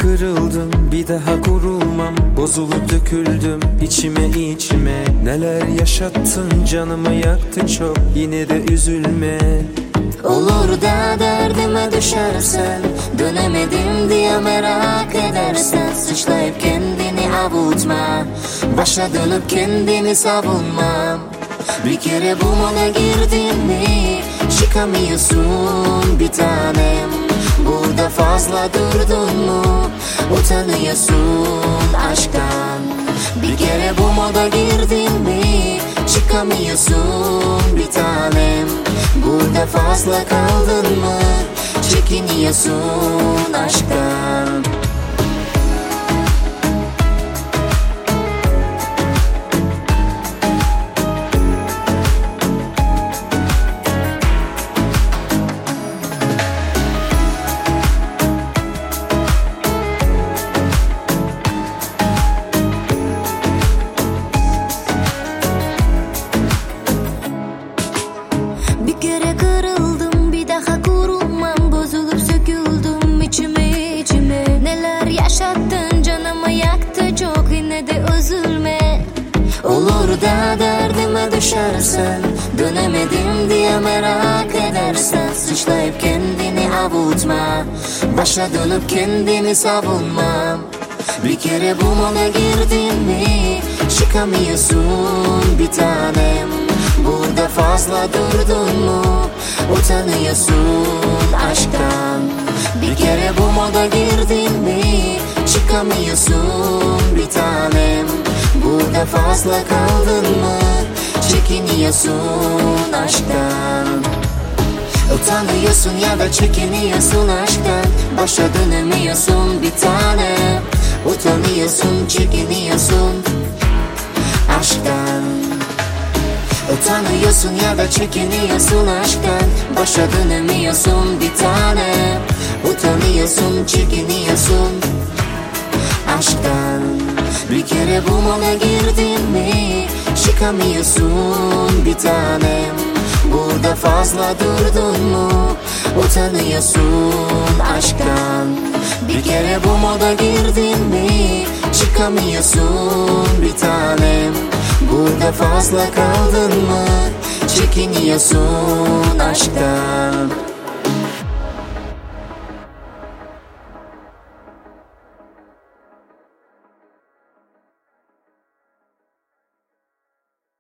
kırıldım, bir daha kurulmam. Bozulup döküldüm içime içime. Neler yaşattın, canımı yaktın çok. Yine de üzülme. Olur da derdime düşersen, dönemedim diye merak edersen, sıçrayıp kendini avutma, başa dönüp kendini savunmam. Bir kere bu moda girdin mi çıkamıyorsun bir tanem. Burada fazla durdun mu utanıyorsun aşktan. Bir kere bu moda girdin mi çıkamıyorsun bir tanem. Burada fazla kaldın mı çekiniyorsun aşktan. Bir kere kırıldım, bir daha kurulmam. Bozulup söküldüm içime. Neler yaşattın, canımı yaktı çok. Yine de üzülme. Olur da derdime düşersen, dönemedim diye merak edersen, sıçrayıp kendini avutma, başa dönüp kendini savunmam. Bir kere bu moda girdin mi çıkamıyorsun bir tanem. Burada fazla durdun mu utanıyorsun aşktan. Bir kere bu moda girdin mi çıkamıyorsun bir tanem. Burada fazla kaldın mı çekiniyorsun aşktan. Utanıyorsun ya da çekiniyorsun aşktan. Başa dönemiyorsun bir tanem. Utanıyorsun, çekiniyorsun aşktan. Utanıyorsun ya da çekiniyorsun aşktan. Başa dönemiyorsun bir tanem. Utanıyorsun, çekiniyorsun aşktan. Bir kere bu moda girdin mi çıkamıyorsun bir tanem. Burada fazla durdun mu utanıyorsun aşktan. Bir kere bu moda girdin mi çıkamıyorsun bir tanem. Burada fazla kaldın mı çekiniyorsun aşktan.